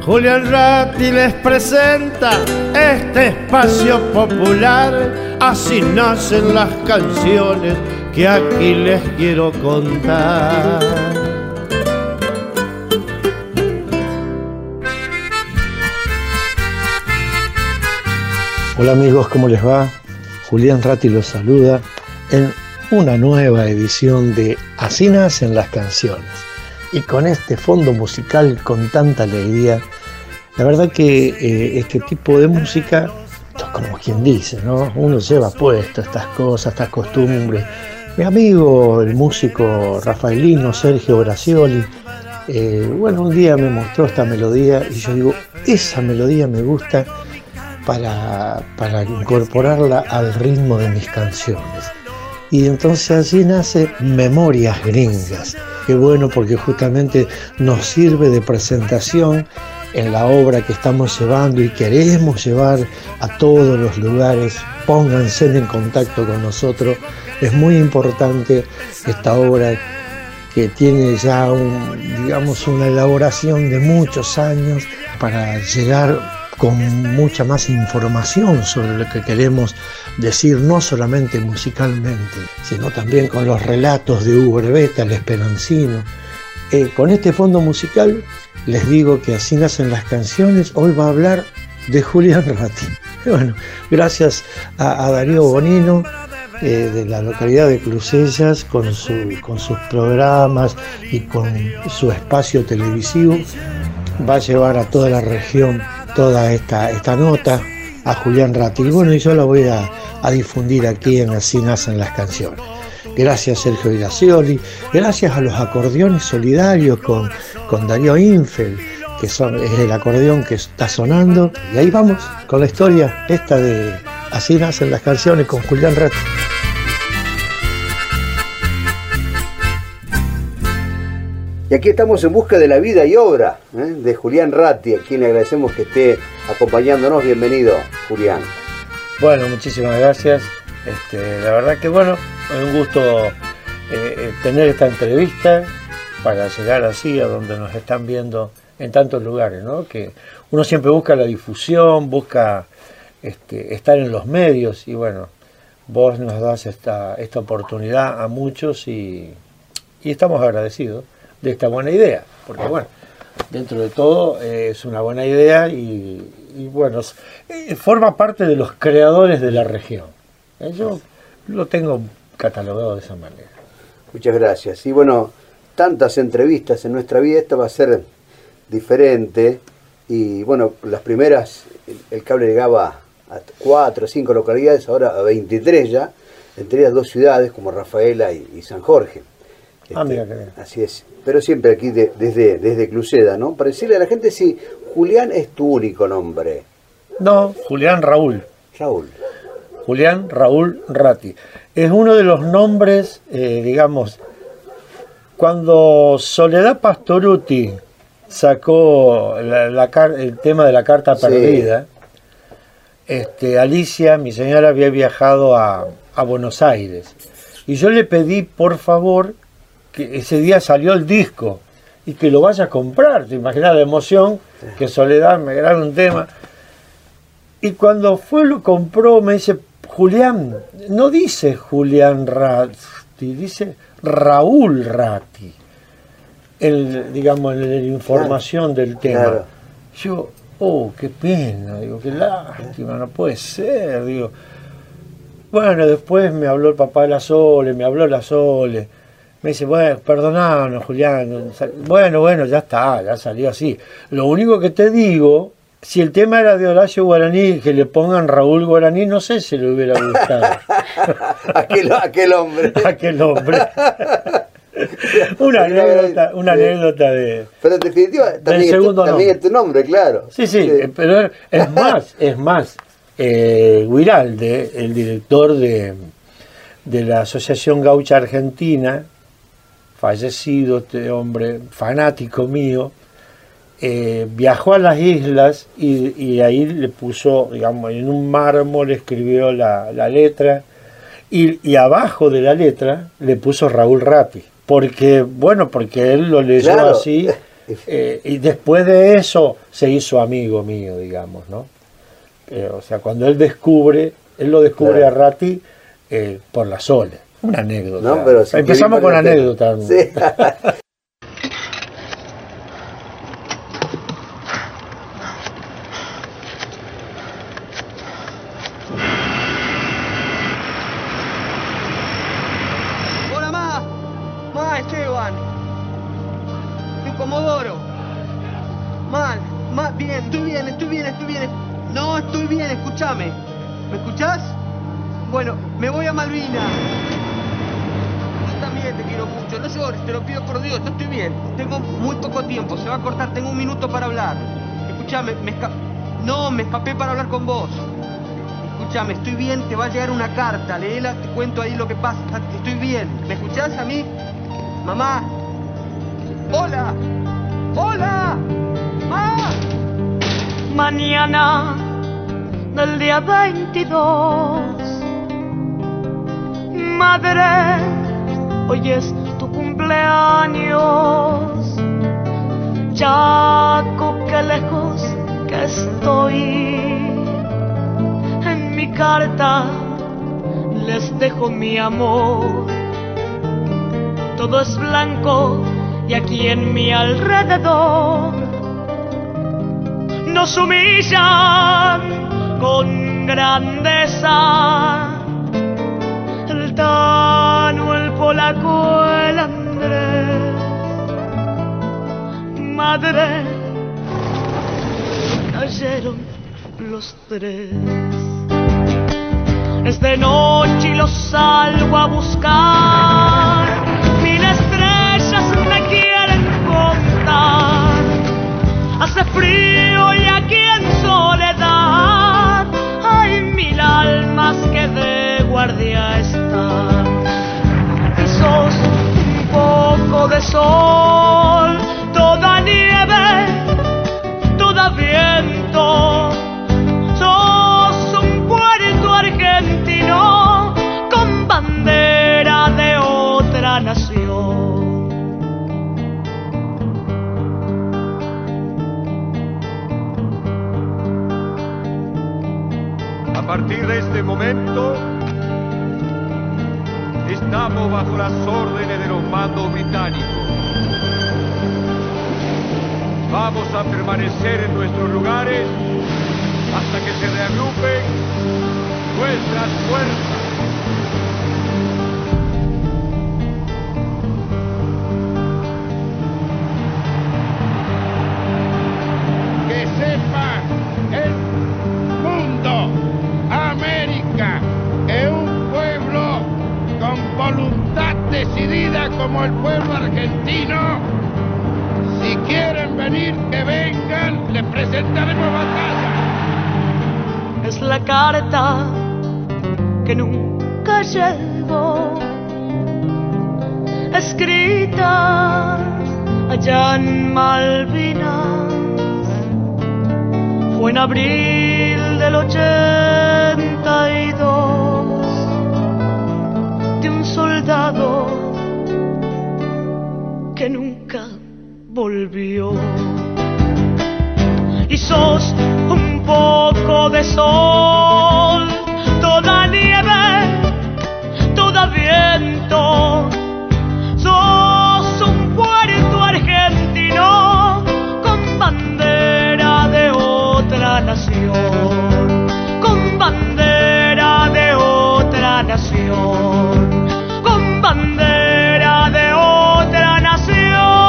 Julián Ratti les presenta este espacio popular. Así nacen las canciones que aquí les quiero contar. Hola amigos, ¿cómo les va? Julián Ratti los saluda en una nueva edición de Así nacen las canciones. Y con este fondo musical con tanta alegría, la verdad que este tipo de música, como quien dice, ¿no? Uno lleva puesto estas cosas, estas costumbres. Mi amigo, el músico rafaelino Sergio Gracioli, un día me mostró esta melodía y yo digo, esa melodía me gusta para incorporarla al ritmo de mis canciones. Y entonces así nace Memorias Gringas. Qué bueno, porque justamente nos sirve de presentación en la obra que estamos llevando y queremos llevar a todos los lugares. Pónganse en contacto con nosotros. Es muy importante esta obra que tiene ya una elaboración de muchos años para llegar con mucha más información sobre lo que queremos decir, no solamente musicalmente, sino también con los relatos de Hugo Herbeta, el Esperancino. Con este fondo musical les digo que Así nacen las canciones. Hoy va a hablar de Julián Ratti. Bueno, gracias a Darío Bonino, de la localidad de Crucellas, con sus programas y con su espacio televisivo, va a llevar a toda la región toda esta nota a Julián Ratti. Y bueno, yo la voy a difundir aquí en Así nacen las canciones. Gracias Sergio Gracioli, gracias a los acordeones solidarios con Darío Infel, que es el acordeón que está sonando. Y ahí vamos con la historia esta de Así nacen las canciones con Julián Ratti. Y aquí estamos en busca de la vida y obra de Julián Ratti, a quien le agradecemos que esté acompañándonos. Bienvenido, Julián. Bueno, muchísimas gracias. La verdad que es un gusto tener esta entrevista para llegar así a donde nos están viendo en tantos lugares, ¿no? Que uno siempre busca la difusión, busca estar en los medios y bueno, vos nos das esta oportunidad a muchos y estamos agradecidos de esta buena idea, porque dentro de todo es una buena idea y forma parte de los creadores de la región. Yo lo tengo catalogado de esa manera. Muchas gracias. Y tantas entrevistas en nuestra vida, esta va a ser diferente. Y las primeras, el cable llegaba a 4 o 5 localidades, ahora a 23 ya, entre ellas 2 ciudades como Rafaela y San Jorge. Mira que bien. Así es, pero siempre aquí desde Cluseda, ¿no? Para decirle a la gente si Julián es tu único nombre. No, Julián Raúl. Julián Raúl Ratti. Es uno de los nombres, cuando Soledad Pastorutti sacó el tema de la carta perdida, Alicia, mi señora, había viajado a Buenos Aires. Y yo le pedí, por favor, que ese día salió el disco y que lo vaya a comprar. Te imaginas la emoción que Soledad me graba un tema. Y cuando lo compró, me dice, Julián, no dice Julián Ratti, dice Raúl Ratti. En la información del tema. Claro. Yo, qué pena, qué lástima, no puede ser, después me habló el papá de la Sole, me dice, perdonanos, Julián, ya está, ya salió así. Lo único que te digo, si el tema era de Horacio Guaraní, que le pongan Raúl Guaraní, no sé si le hubiera gustado. aquel hombre. Una anécdota de... Pero en definitiva, también es tu nombre, claro. Sí, pero es más, Guiralde, el director de la Asociación Gaucha Argentina, fallecido este hombre, fanático mío, viajó a las islas y ahí le puso, en un mármol escribió la letra y abajo de la letra le puso Raúl Ratti. Porque él lo leyó así Y después de eso se hizo amigo mío, digamos, ¿no? O sea, cuando él lo descubre a Ratti por la Sole. Una anécdota. No, pero si empezamos con anécdotas. Sí. Hola, Ma Esteban. Soy Comodoro. Bien, estoy bien. No, estoy bien, escúchame. ¿Me escuchás? Bueno, me voy a Malvinas. Yo también te quiero mucho. No llores, te lo pido por Dios. No estoy bien. Tengo muy poco tiempo. Se va a cortar. Tengo 1 minuto para hablar. Escúchame, me escapé para hablar con vos. Escúchame, estoy bien. Te va a llegar una carta. Léela, te cuento ahí lo que pasa. Estoy bien. ¿Me escuchás a mí? Mamá. Hola. ¡Ma! Mañana del día 22. Madre, hoy es tu cumpleaños. Chaco, qué lejos que estoy. En mi carta les dejo mi amor. Todo es blanco y aquí en mi alrededor nos humillan con grandeza. El Tano, el Polaco, el Andrés. Madre, cayeron los 3. Es de noche y los salgo a buscar. 1000 estrellas me quieren contar. Hace frío y aquí en soledad hay 1000 almas que de guardia están. Y sos un poco de sol, toda nieve, toda viento. Sos un puerto argentino con bandera de otra nación. A partir de este momento, estamos bajo las órdenes de los mandos británicos. Vamos a permanecer en nuestros lugares hasta que se reagrupen nuestras fuerzas. Que sepa el mundo, América es un pueblo con voluntad decidida como el pueblo argentino. Si quieren venir, que vengan, les presentaremos batalla. Es la carta que nunca llegó, escrita allá en Malvinas. Fue en abril del 82, de un soldado que nunca volvió. Y sos un poco de sol, toda nieve, toda viento. Sos un puerto argentino con bandera de otra nación, con bandera de otra nación, con bandera de otra nación.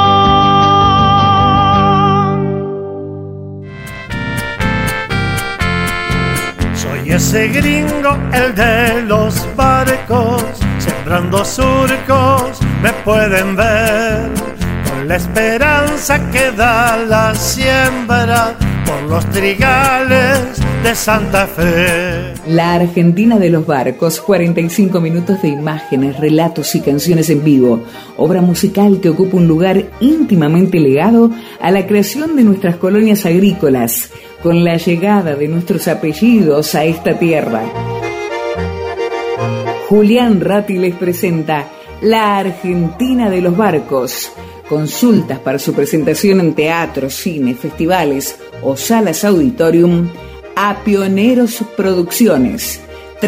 Soy ese gringo, el de los barcos, sembrando surcos, me pueden ver, con la esperanza que da la siembra por los trigales de Santa Fe. La Argentina de los barcos, 45 minutos de imágenes, relatos y canciones en vivo, obra musical que ocupa un lugar íntimamente ligado a la creación de nuestras colonias agrícolas, con la llegada de nuestros apellidos a esta tierra. Julián Ratti les presenta La Argentina de los Barcos. Consultas para su presentación en teatros, cine, festivales o salas auditorium a Pioneros Producciones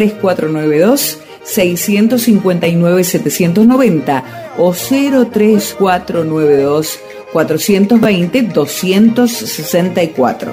3492-659-790 o 03492-420-264.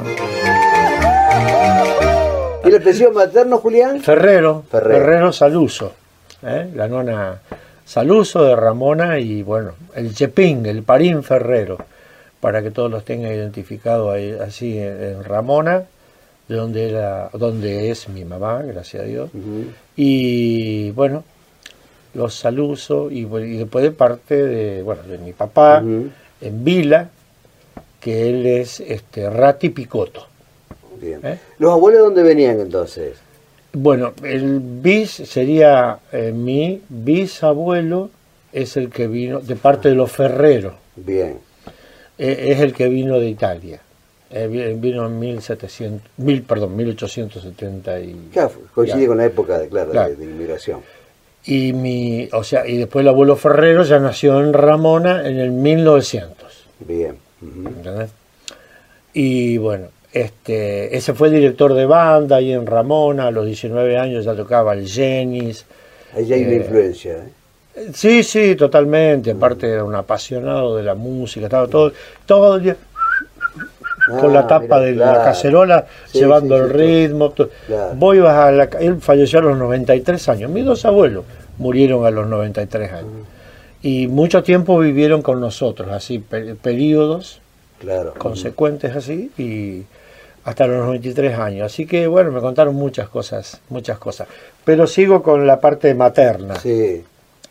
¿Y el apellido materno, Julián? Ferrero Saluso, la nona Saluso de Ramona, y bueno, el Chepín, el Parín Ferrero, para que todos los tengan identificado ahí, así en Ramona, de donde es mi mamá, gracias a Dios. Y bueno, los Saluso, y después de parte de mi papá, en Vila, que él es Ratti Picotto. Bien. ¿Los abuelos de dónde venían entonces? Bueno, el sería mi bisabuelo, es el que vino de parte de los Ferrero. Bien. Es el que vino de Italia. Vino en 1870 y... Claro, coincide con la época de inmigración. Y y después el abuelo Ferrero ya nació en Ramona en el 1900. Bien. ¿Entendés? Y bueno, ese fue director de banda ahí en Ramona. A los 19 años ya tocaba el Genis. Ahí hay una influencia, Sí, totalmente. Aparte era un apasionado de la música, estaba todo el día con la tapa de la cacerola, llevando el ritmo. Claro. Vos ibas él falleció a los 93 años. Mis dos abuelos murieron a los 93 años. Y mucho tiempo vivieron con nosotros, así, periodos consecuentes así, y hasta los 93 años. Así que bueno, me contaron muchas cosas. Pero sigo con la parte materna. Sí.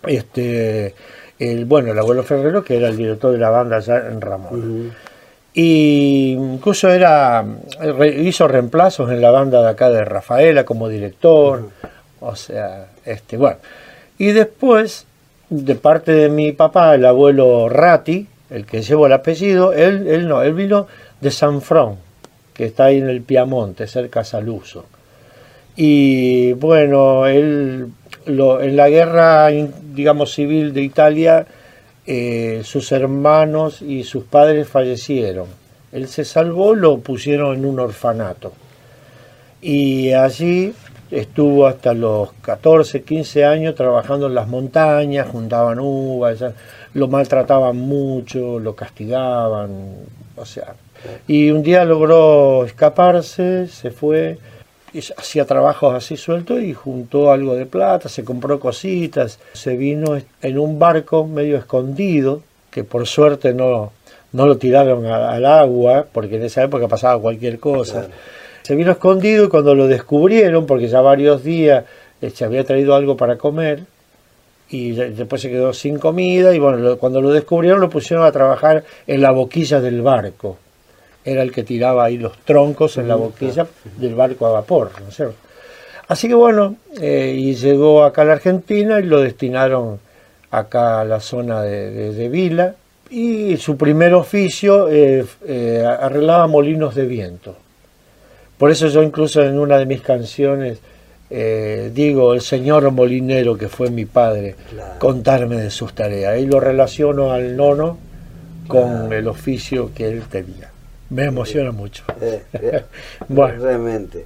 El abuelo Ferrero, que era el director de la banda allá en Ramón. Y incluso hizo reemplazos en la banda de acá de Rafaela como director. O sea, Y después, de parte de mi papá, el abuelo Ratti, el que llevó el apellido, él vino de San Frón, que está ahí en el Piamonte, cerca de Saluso. Y bueno, en la guerra, digamos, civil de Italia, sus hermanos y sus padres fallecieron. Él se salvó, lo pusieron en un orfanato. Y allí estuvo hasta los 14, 15 años trabajando en las montañas, juntaban uvas, lo maltrataban mucho, lo castigaban, y un día logró escaparse, se fue, y hacía trabajos así sueltos y juntó algo de plata, se compró cositas, se vino en un barco medio escondido, que por suerte no lo tiraron al agua, porque en esa época pasaba cualquier cosa. Claro. Se vino escondido, y cuando lo descubrieron, porque ya varios días se había traído algo para comer, y después se quedó sin comida, y bueno, cuando lo descubrieron lo pusieron a trabajar en la boquilla del barco. Era el que tiraba ahí los troncos en la boquilla del barco a vapor, ¿no es cierto? Así que bueno, y llegó acá a la Argentina y lo destinaron acá a la zona de Vila, y su primer oficio arreglaba molinos de viento. Por eso yo incluso en una de mis canciones digo, el señor molinero que fue mi padre, contarme de sus tareas. Y lo relaciono al nono con el oficio que él tenía. Me emociona mucho. Bueno. Realmente.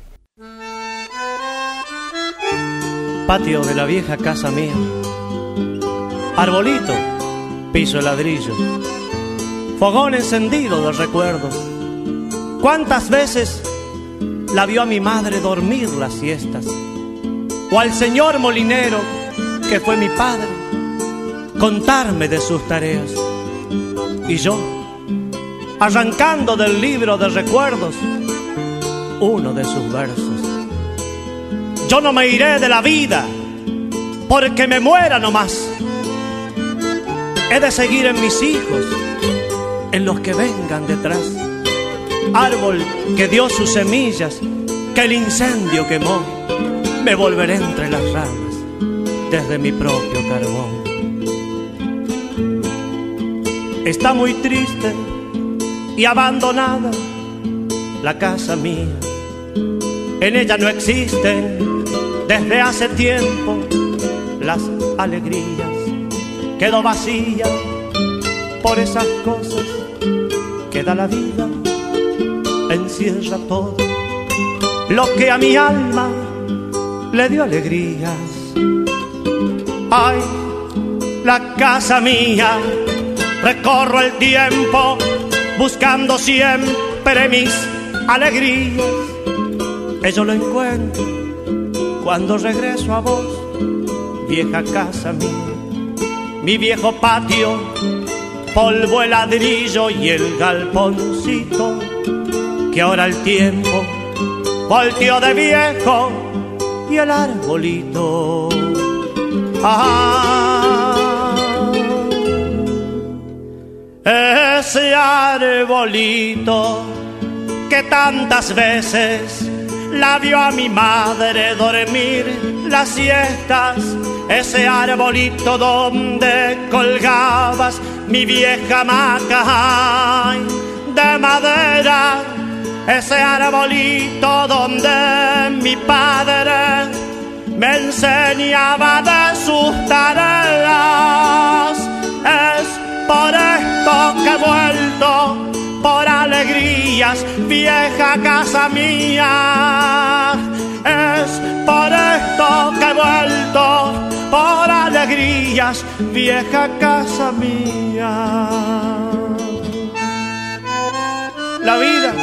Patio de la vieja casa mía. Arbolito, piso de ladrillo. Fogón encendido de recuerdos. ¿Cuántas veces la vio a mi madre dormir las siestas? O al señor molinero, que fue mi padre, contarme de sus tareas. Y yo, arrancando del libro de recuerdos uno de sus versos. Yo no me iré de la vida porque me muera nomás. He de seguir en mis hijos, en los que vengan detrás. Árbol que dio sus semillas, que el incendio quemó, me volveré entre las ramas desde mi propio carbón. Está muy triste y abandonada la casa mía. En ella no existen desde hace tiempo las alegrías. quedó vacía por esas cosas que da la vida. Encierra todo lo que a mi alma le dio alegrías. Ay, la casa mía, recorro el tiempo buscando siempre mis alegrías. Eso lo encuentro cuando regreso a vos, vieja casa mía. Mi viejo patio, polvo, el ladrillo y el galponcito, que ahora el tiempo volteó de viejo, y el arbolito. Ese arbolito que tantas veces la vio a mi madre dormir las siestas, ese arbolito donde colgabas mi vieja hamaca de madera, ese arbolito donde mi padre me enseñaba de sus tareas. Es por esto que he vuelto, por alegrías, vieja casa mía. Es por esto que he vuelto, por alegrías, vieja casa mía. La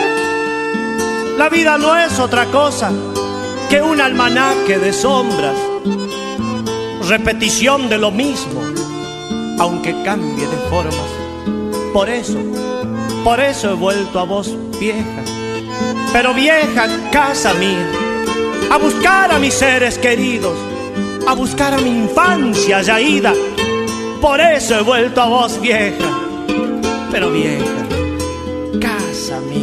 vida no es otra cosa que un almanaque de sombras, repetición de lo mismo, aunque cambie de formas. Por eso he vuelto a vos, vieja, pero vieja casa mía, a buscar a mis seres queridos, a buscar a mi infancia ya ida. Por eso he vuelto a vos, vieja, pero vieja casa mía.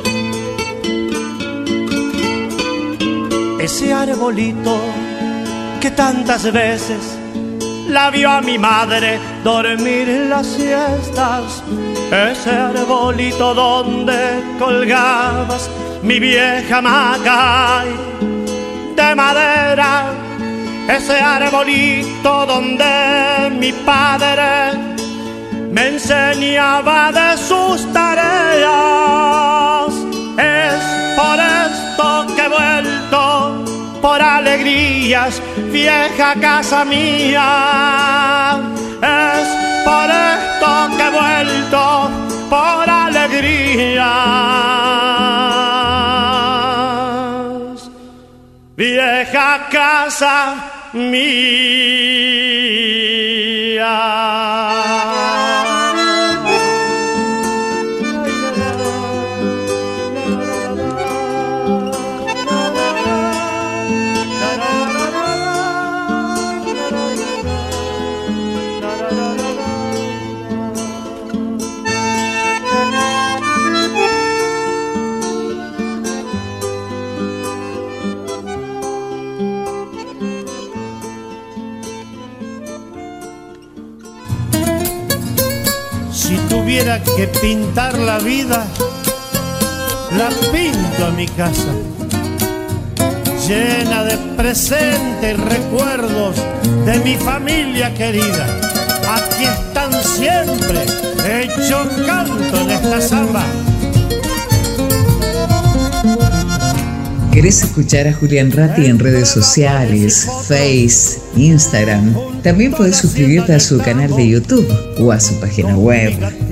Ese arbolito que tantas veces la vio a mi madre dormir en las siestas, ese arbolito donde colgabas mi vieja hamaca de madera, ese arbolito donde mi padre me enseñaba de sus tareas. Es por esto que he vuelto, por alegrías, vieja casa mía. Es por esto que he vuelto, por alegrías, vieja casa mía. Si tuviera que pintar la vida, la pinto a mi casa, llena de presentes y recuerdos de mi familia querida. Aquí están siempre, hecho canto en esta samba. ¿Querés escuchar a Julián Ratti en redes sociales, Face, Instagram? También podés suscribirte a su canal de YouTube o a su página web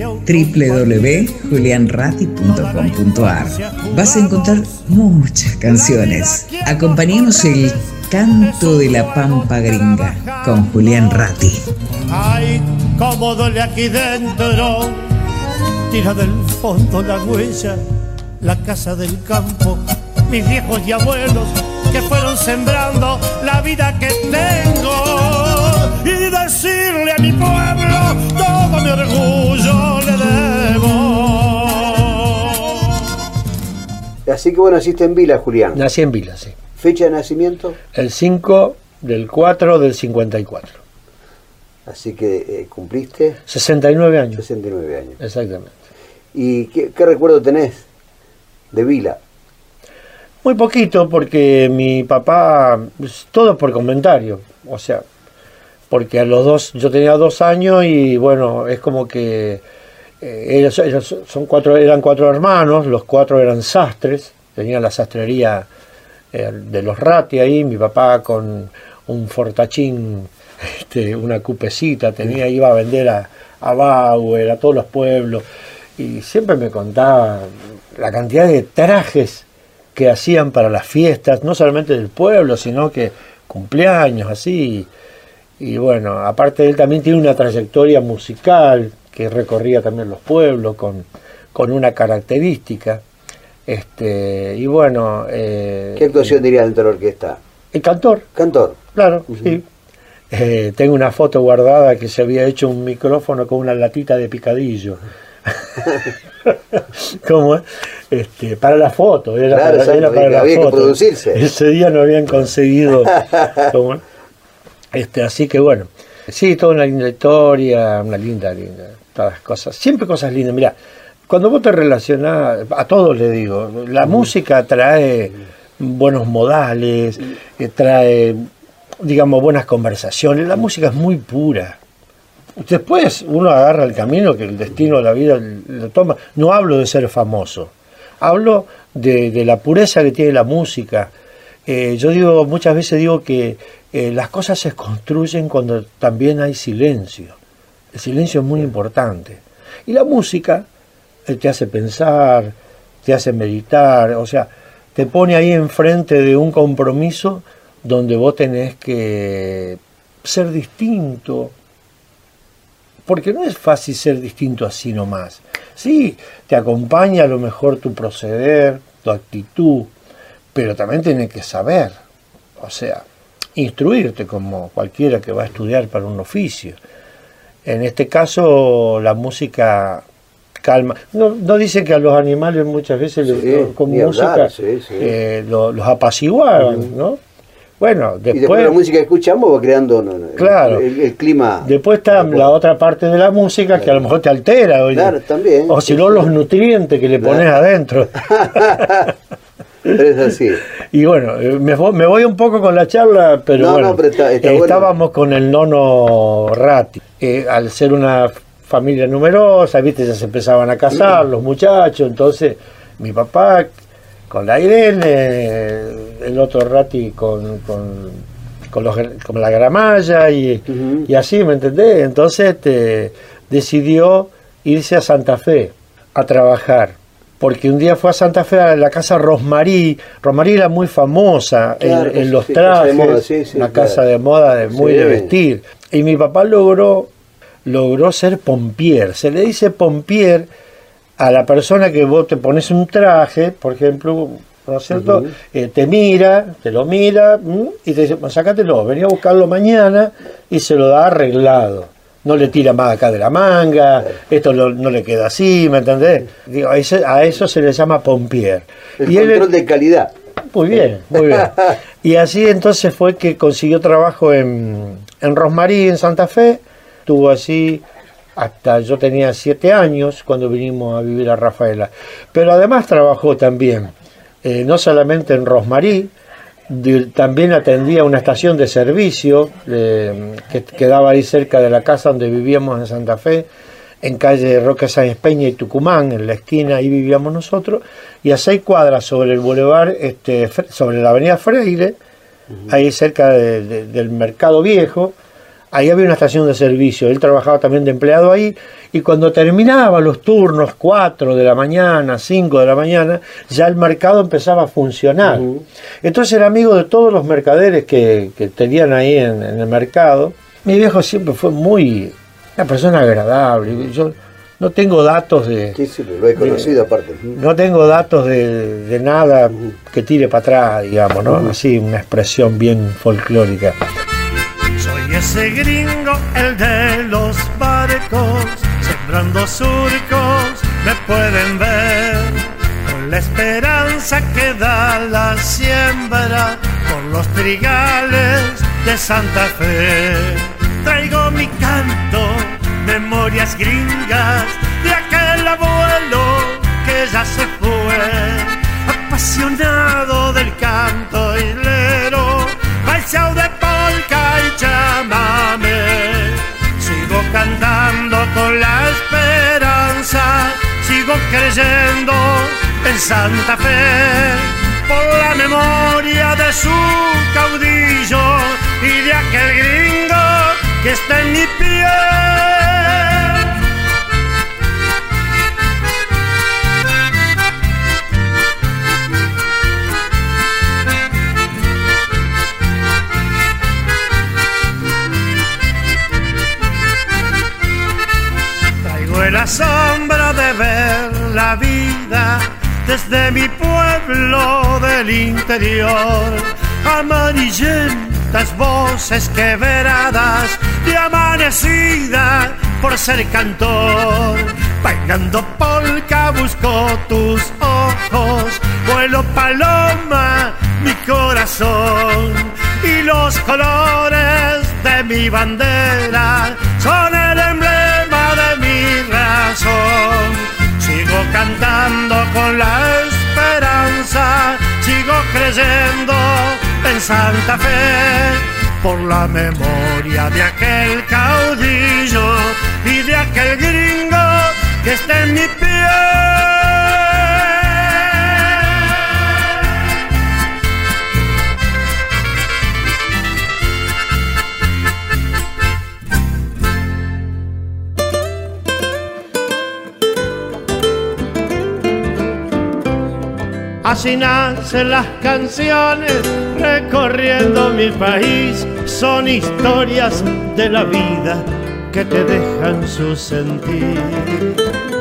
www.julianratti.com.ar. Vas a encontrar muchas canciones. Acompañanos el canto de la pampa gringa con Julián Ratti. Ay, cómo duele aquí dentro, tira del fondo la huella, la casa del campo, mis viejos y abuelos que fueron sembrando la vida que tengo, y decirle a mi pueblo todo mi orgullo le debo. Así que bueno, naciste en Vila, Julián. Nací en Vila, sí. ¿Fecha de nacimiento? El 5/4/54. Así que cumpliste 69 años. 69 años. Exactamente. ¿Y qué recuerdo tenés de Vila? Muy poquito, porque mi papá, todo por comentario, o sea, porque a los dos, yo tenía 2 años y bueno, es como que eran 4 hermanos, los 4 eran sastres, tenían la sastrería de los Ratti ahí, mi papá con un fortachín, una cupecita, iba a vender a Bauer, a todos los pueblos, y siempre me contaba la cantidad de trajes que hacían para las fiestas, no solamente del pueblo, sino que cumpleaños, así. Y bueno, aparte él también tiene una trayectoria musical que recorría también los pueblos con una característica. Y bueno... ¿Qué actuación diría dentro de la orquesta? El cantor. Cantor. Claro, sí. Tengo una foto guardada que se había hecho un micrófono con una latita de picadillo. ¿Cómo? Para la foto, era para la había foto. Que producirse. Ese día no habían conseguido. Así que bueno, sí, toda una linda historia, una linda, todas las cosas, siempre cosas lindas. Mirá, cuando vos te relacionás, a todos les digo, la música trae buenos modales, trae, digamos, buenas conversaciones, la música es muy pura. Después uno agarra el camino que el destino de la vida lo toma. No hablo de ser famoso, hablo de la pureza que tiene la música. Yo muchas veces digo que las cosas se construyen cuando también hay silencio. El silencio es muy importante. Y la música te hace pensar, te hace meditar, o sea, te pone ahí enfrente de un compromiso donde vos tenés que ser distinto. Porque no es fácil ser distinto así nomás. Sí, te acompaña a lo mejor tu proceder, tu actitud, pero también tienes que saber, o sea, instruirte como cualquiera que va a estudiar para un oficio. En este caso, la música calma. No dicen que a los animales muchas veces con música los apaciguaban, ¿no? Bueno, después la música que escuchamos va creando claro, el clima. Después está la otra parte de la música que a lo mejor te altera. Oye, claro, también. O si no, los nutrientes que le pones adentro. Pero es así. Y bueno, me voy un poco con la charla, pero pero estábamos con el nono Ratti. Al ser una familia numerosa, viste, ya se empezaban a casar los muchachos, entonces mi papá con la Irene, el otro Ratti con la Gramalla y así, ¿me entendés? Entonces decidió irse a Santa Fe a trabajar, porque un día fue a Santa Fe a la casa Rosmarí. Rosmarí era muy famosa, claro, en los trajes, una casa de moda de vestir. Y mi papá logró ser pompier. Se le dice pompier a la persona que vos te pones un traje, por ejemplo, ¿no es cierto? Te lo mira y te dice, sácatelo, vení a buscarlo mañana, y se lo da arreglado. No le tira más acá de la manga, esto no le queda así, ¿me entendés? Digo, a eso se le llama pompier. El control de calidad. Muy bien, muy bien. Y así entonces fue que consiguió trabajo en Rosmarí, en Santa Fe. Estuvo así hasta yo tenía 7 años cuando vinimos a vivir a Rafaela. Pero además trabajó también, no solamente en Rosmarí, también atendía una estación de servicio que quedaba ahí cerca de la casa donde vivíamos en Santa Fe, en calle Roque Sáenz Peña y Tucumán, en la esquina, ahí vivíamos nosotros, y a 6 cuadras sobre el bulevar, sobre la avenida Freire, ahí cerca del Mercado Viejo. Ahí había una estación de servicio, él trabajaba también de empleado ahí, y cuando terminaba los turnos, 4 de la mañana, 5 de la mañana, ya el mercado empezaba a funcionar. Entonces era amigo de todos los mercaderes que tenían ahí en el mercado. Mi viejo siempre fue una persona agradable. Yo no tengo datos de... Sí, lo he conocido aparte. No tengo datos de nada que tire para atrás, digamos, ¿no? Así, una expresión bien folclórica. Soy ese gringo, el de los barcos, sembrando surcos, me pueden ver, con la esperanza que da la siembra, por los trigales de Santa Fe. Traigo mi canto, memorias gringas, de aquel abuelo que ya se fue, apasionado del canto hilero, balseado de polka y chamamé. sigo creyendo en Santa Fe por la memoria de su caudillo y de aquel gringo que está en mi piel. El asombro de ver la vida desde mi pueblo del interior. Amarillentas voces quebradas de amanecida por ser cantor. Bailando polka busco tus ojos, vuelo paloma mi corazón. Y los colores de mi bandera son el emblema de mi razón. Sigo cantando con la esperanza, sigo creyendo en Santa Fe por la memoria de aquel caudillo y de aquel gringo que está en mi piel. Así nacen las canciones recorriendo mi país, son historias de la vida que te dejan su sentir.